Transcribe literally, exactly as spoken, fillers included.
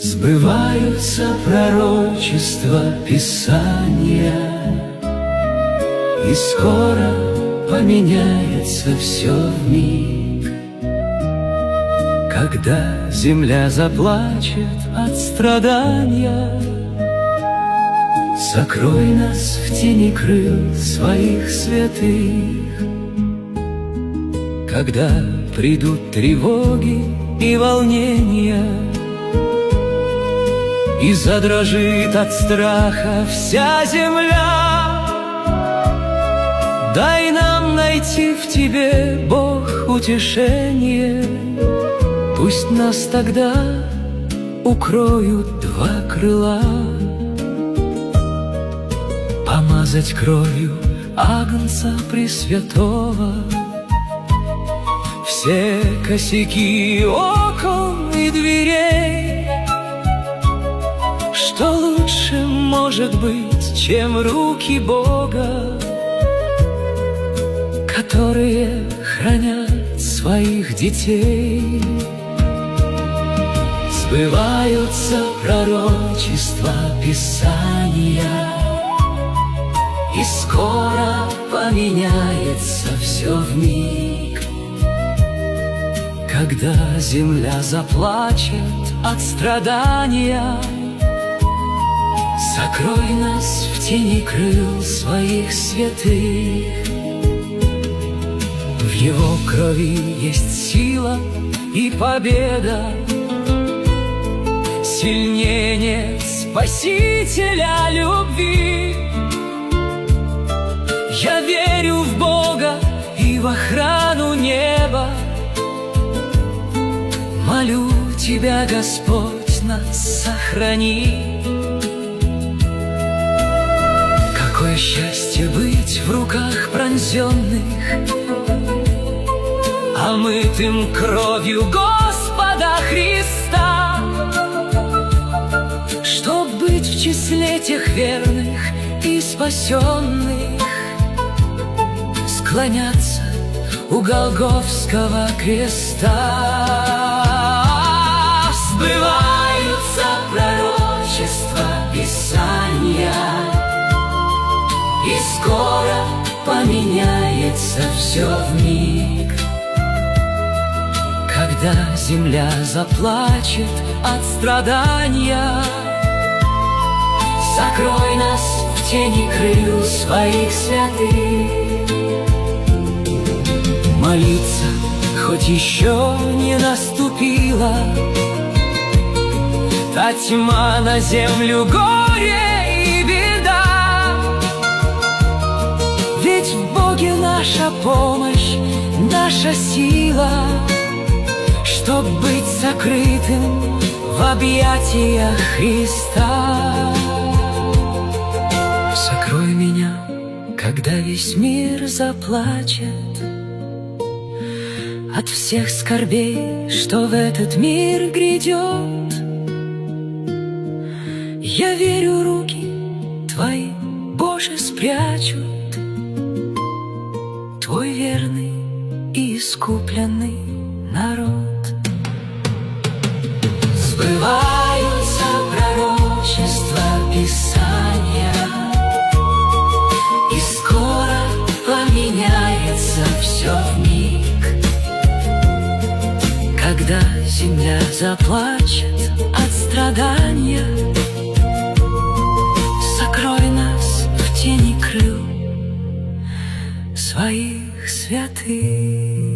Сбываются пророчества Писания, и скоро поменяется все вмиг. Когда земля заплачет от страдания, сокрой нас в тени крыл своих святых. Когда придут тревоги и волнения, и задрожит от страха вся земля, дай нам найти в Тебе, Бог, утешение. Пусть нас тогда укроют два крыла, помазать кровью Агнца Пресвятого все косяки окон и дверей. Что лучше может быть, чем руки Бога, которые хранят своих детей? Сбываются пророчества Писания, и скоро поменяется все вмиг. Когда земля заплачет от страдания, сокрой нас в тени крыл своих святых. В Его крови есть сила и победа, сильнее нет Спасителя любви. Я верю в Бога и в охрану неба. Молю Тебя, Господь, нас сохрани. Какое счастье быть в руках пронзенных, омытым кровью Господа Христа, чтоб быть в числе тех верных и спасенных, склоняться у Голгофского креста. Сбываются пророчества Писания, и скоро поменяется все вмиг. Когда земля заплачет от страдания, сокрой нас в тени крыл своих святых. Молиться хоть еще не наступила та тьма на землю, горе и беда. Ведь в Боге наша помощь, наша сила, чтоб быть сокрытым в объятиях Христа. Сокрой меня, когда весь мир заплачет от всех скорбей, что в этот мир грядет. Я верю, руки Твои, Боже, спрячут Твой верный и искупленный народ. Сбываются пророчества Писания, и скоро поменяется все вмиг. Когда земля заплачет от страдания, сокрой нас в тени крыл своих святых.